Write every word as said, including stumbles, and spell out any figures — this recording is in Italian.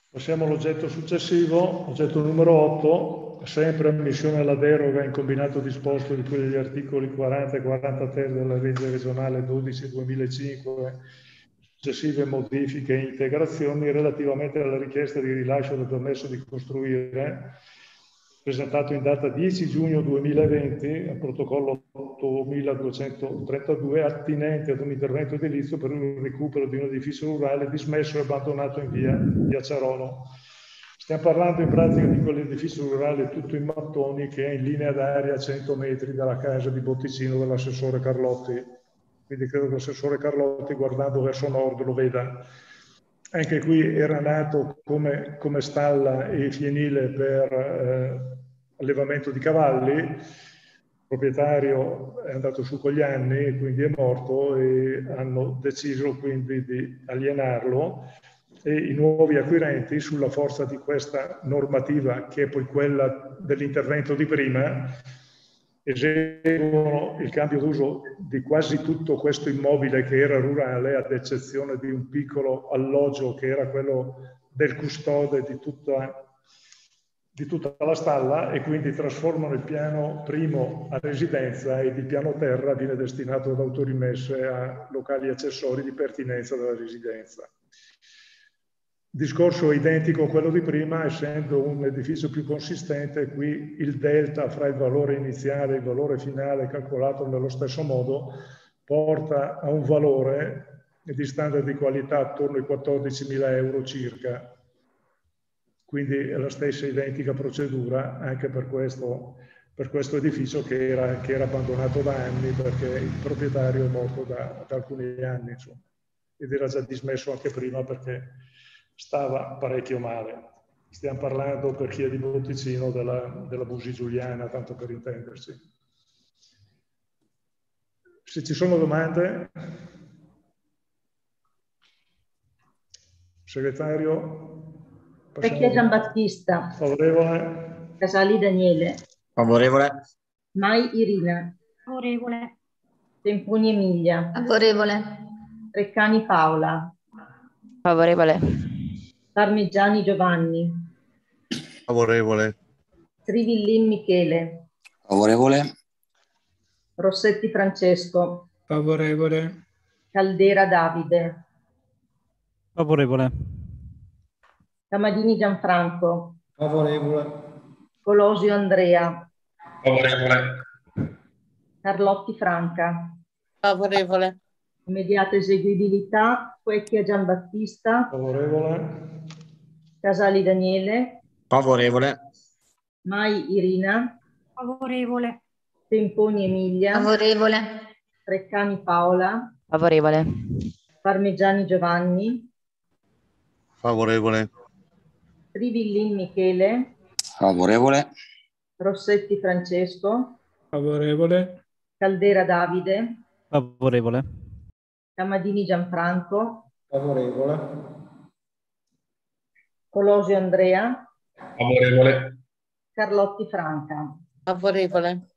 Passiamo all'oggetto successivo, oggetto numero otto, sempre ammissione alla deroga in combinato disposto di quelli degli articoli quaranta e quaranta ter della legge regionale dodici duemilacinque, successive modifiche e integrazioni relativamente alla richiesta di rilascio del permesso di costruire, presentato in data dieci giugno duemilaventi al protocollo ottomiladuecentotrentadue, attinente ad un intervento edilizio per il recupero di un edificio rurale dismesso e abbandonato in via Piaciarolo. Stiamo parlando in pratica di quell'edificio rurale tutto in mattoni che è in linea d'aria a cento metri dalla casa di Botticino dell'assessore Carlotti. Quindi credo che l'assessore Carlotti, guardando verso nord, lo veda. Anche qui era nato come, come stalla e fienile per eh, allevamento di cavalli. Il proprietario è andato su con gli anni e quindi è morto, e hanno deciso quindi di alienarlo, e i nuovi acquirenti, sulla forza di questa normativa che è poi quella dell'intervento di prima, eseguono il cambio d'uso di quasi tutto questo immobile che era rurale, ad eccezione di un piccolo alloggio che era quello del custode di tutta, di tutta la stalla, e quindi trasformano il piano primo a residenza ed il piano terra viene destinato ad autorimesse a locali accessori di pertinenza della residenza. Discorso identico a quello di prima, essendo un edificio più consistente, qui il delta fra il valore iniziale e il valore finale calcolato nello stesso modo porta a un valore di standard di qualità attorno ai quattordicimila euro circa. Quindi è la stessa identica procedura anche per questo, per questo edificio che era, che era abbandonato da anni, perché il proprietario è morto da, da alcuni anni, insomma, ed era già dismesso anche prima perché stava parecchio male. Stiamo parlando, per chi è di Botticino, della, della Busi Giuliana, tanto per intenderci. Se ci sono domande, segretario. Vecchia Giambattista. Favorevole. Casali Daniele. Favorevole. Mai Irina. Favorevole. Temponi Emilia. Favorevole. Treccani Paola. Favorevole. Parmigiani Giovanni. Favorevole. Trivillin Michele. Favorevole. Rossetti Francesco. Favorevole. Caldera Davide. Favorevole. Camadini Gianfranco. Favorevole. Colosio Andrea. Favorevole. Carlotti Franca. Favorevole. Immediata eseguibilità. Vecchia Giambattista. Favorevole. Casali Daniele. Favorevole. Mai Irina. Favorevole. Temponi Emilia. Favorevole. Treccani Paola. Favorevole. Parmigiani Giovanni. Favorevole. Trivillin Michele. Favorevole. Rossetti Francesco. Favorevole. Caldera Davide. Favorevole. Camadini Gianfranco. Favorevole. Colosio Andrea. Favorevole. Carlotti Franca. Favorevole.